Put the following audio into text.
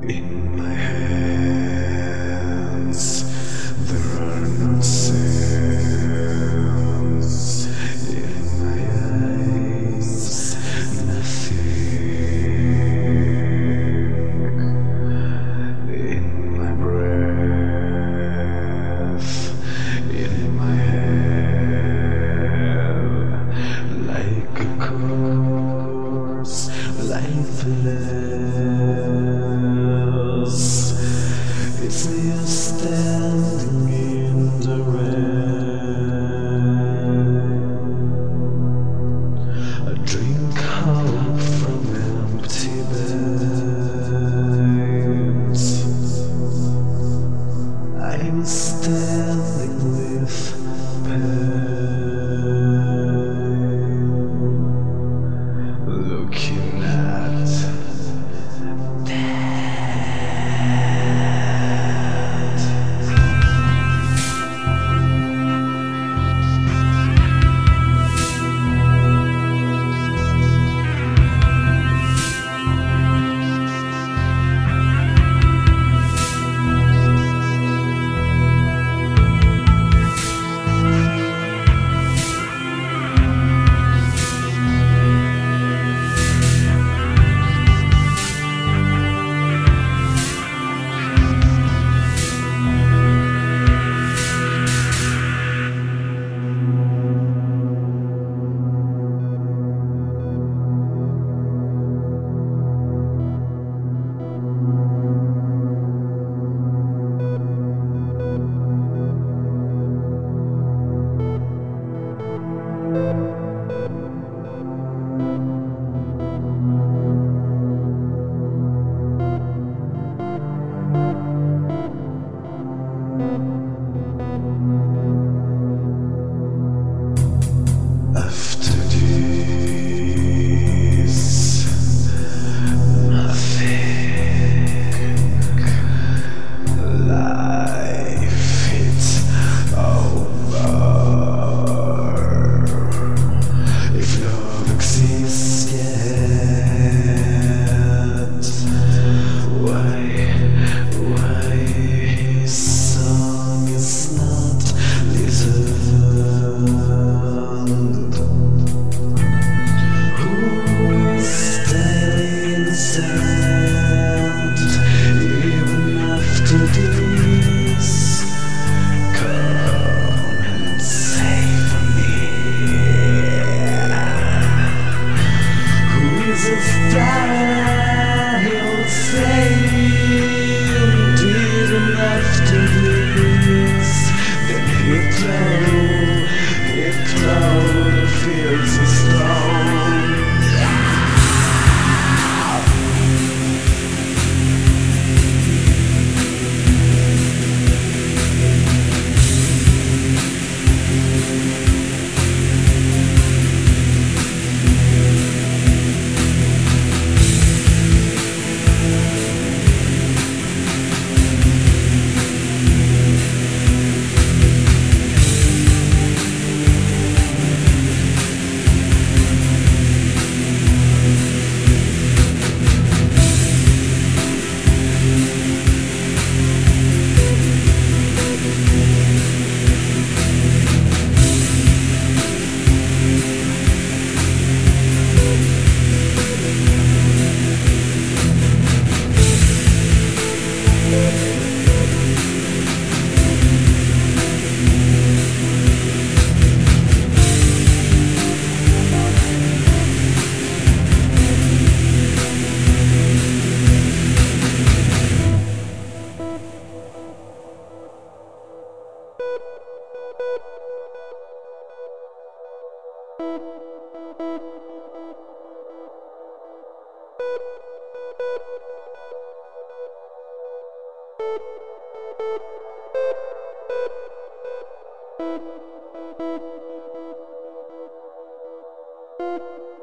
In my hands there are no sounds. In my eyes nothing. In my breath, in my head, like a corpse, lifeless. It's me standing in the rain. I drink hope from empty beds. I'm standing with pain, looking at after this, nothing. Life it's over. If love exists yet, why his song is not listened? Who is staying sad even after this? Come and save me. Who is a star he'll save even after this? Then it flowed, the feels so strong. Thank you.